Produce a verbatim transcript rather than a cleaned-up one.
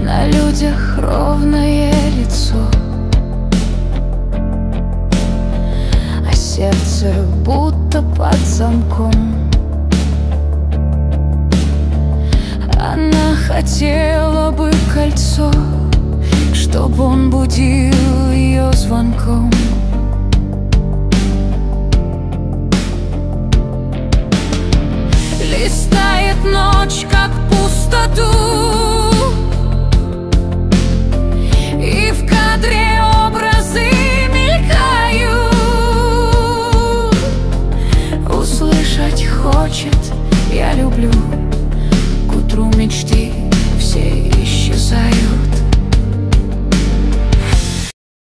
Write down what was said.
на людях ровное лицо, а сердце будто под замком. Она хотела бы кольцо, чтобы он будил ее звонком.